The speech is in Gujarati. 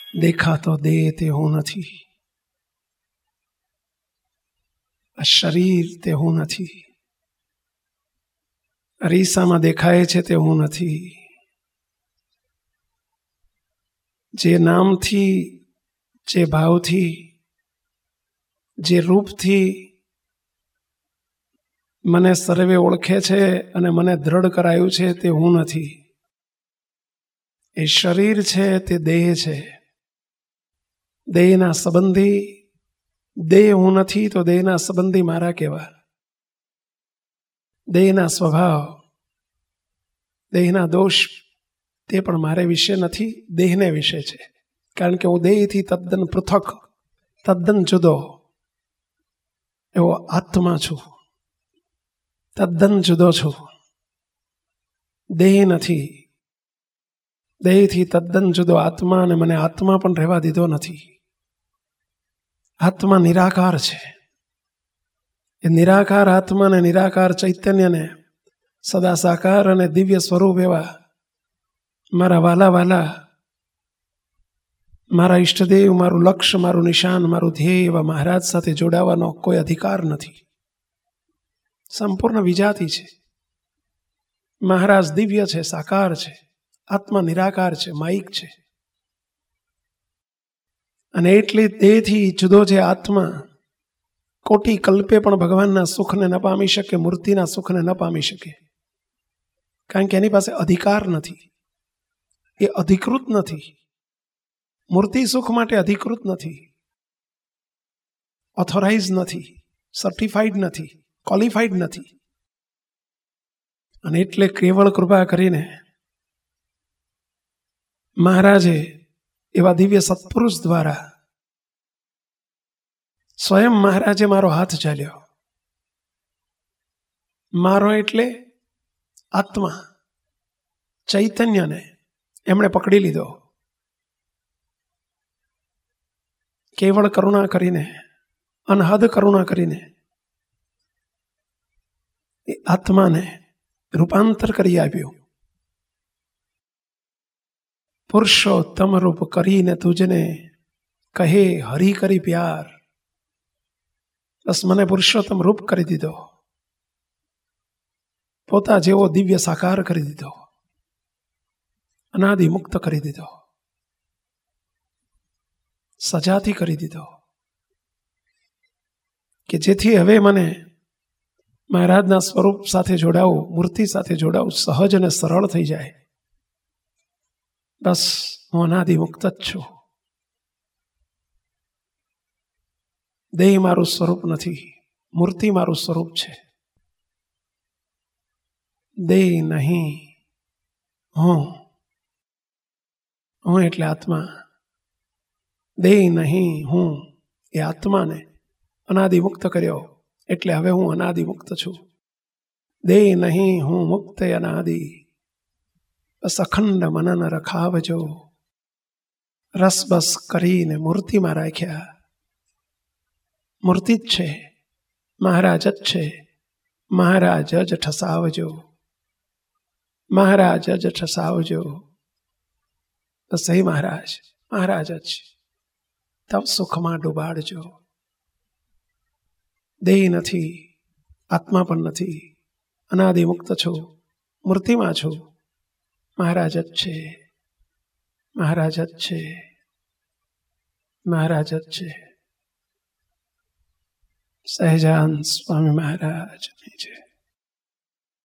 દેખાતો દેહ તે હું નથી, આ શરીર તે હું નથી, અરીસામાં દેખાય છે તે હું નથી. જે નામથી, જે ભાવથી, જે રૂપથી મને સર્વે ઓળખે છે અને મને દ્રઢ કરાયું છે તે હું નથી. એ શરીર છે તે દેહ છે. દેહના સંબંધી, દેહ હું નથી તો દેહના સંબંધી મારા કેવા. દેહના સ્વભાવ, દેહના દોષ તે પણ મારે વિશે નથી, દેહને વિશે છે. કારણ કે હું દેહથી તદ્દન પૃથક, તદ્દન જુદો એવો આત્મા છું, તદ્દન જુદો છું. દેહ નથી, દેહથી તદ્દન જુદો આત્મા, અને મને આત્મા પણ રહેવા દીધો નથી. આત્મા નિરાકાર છે. એ નિરાકાર આત્મા અને નિરાકાર ચૈતન્યને સદા સાકાર અને દિવ્ય સ્વરૂપ એવા મારા વાલા વાલા, મારા ઈષ્ટદેવ, મારું લક્ષ્ય, મારું નિશાન, મારું ધ્યેય એવા મહારાજ સાથે જોડાવાનો કોઈ અધિકાર નથી. સંપૂર્ણ વિજાતિ છે. મહારાજ દિવ્ય છે, સાકાર છે, આત્મા નિરાકાર છે, માયિક છે. અને એટલી દેહથી જુદો જે આત્મા કોટી કલ્પે પણ ભગવાનના સુખને ન પામી શકે, મૂર્તિના સુખને ન પામી શકે. કારણ કે એની પાસે અધિકાર નથી, એ અધિકૃત નથી. મૂર્તિ સુખ માટે અધિકૃત નથી, ઓથોરાઇઝ નથી, સર્ટિફાઈડ નથી, ક્વોલિફાઈડ નથી. અને એટલે કેવળ કૃપા કરીને મહારાજે એવા દિવ્ય સત્પુરુષ દ્વારા સ્વયં મહારાજે મારો હાથ ચાલ્યો. મારો એટલે આત્મા, ચૈતન્યને એમણે પકડી લીધો. કેવળ કરુણા કરીને, અનહદ કરુણા કરીને એ આત્માને રૂપાંતર કરી આપ્યું. પુરુષોત્તમ રૂપ કરીને તુજને કહે હરી કરી પ્યાર. બસ મને પુરુષોત્તમ રૂપ કરી દીધો, પોતા જેવો દિવ્ય સાકાર કરી દીધો, અનાદિ મુક્ત કરી દીધો, સજાતી કરી દીધો, કે જેથી હવે મને મહારાજના સ્વરૂપ સાથે જોડાવું, મૂર્તિ સાથે જોડાવું સહજ અને સરળ થઈ જાય. બસ હું અનાદિ મુક્ત જ છું. દેહ મારું સ્વરૂપ નથી, મૂર્તિ મારું સ્વરૂપ છે. દેહ નહીં, હું એટલે આત્મા. દેહ નહીં, હું એ આત્માને અનાદિ મુક્ત કર્યો, એટલે હવે હું અનાદિ મુક્ત છું. દેહ નહીં, હું મુક્ત અનાદિ. બસ અખંડ મનન રખાવજો. રસ બસ કરીને મૂર્તિમાં રાખ્યા. મૂર્તિ જ છે, મહારાજ જ છે, મહારાજ જ ઠસાવજો, મહારાજ જ ઠસાવજો. બસ હે મહારાજ, મહારાજ જ તવ સુખમાં ડૂબાડજો. દેહ નથી, આત્મા પણ નથી, અનાદિ મુક્ત છું, મૂર્તિમાં છું. મહારાજ જ છે, મહારાજ જ છે, મહારાજ જ છે. સહેજાન સ્વામી મહારાજ ની જય.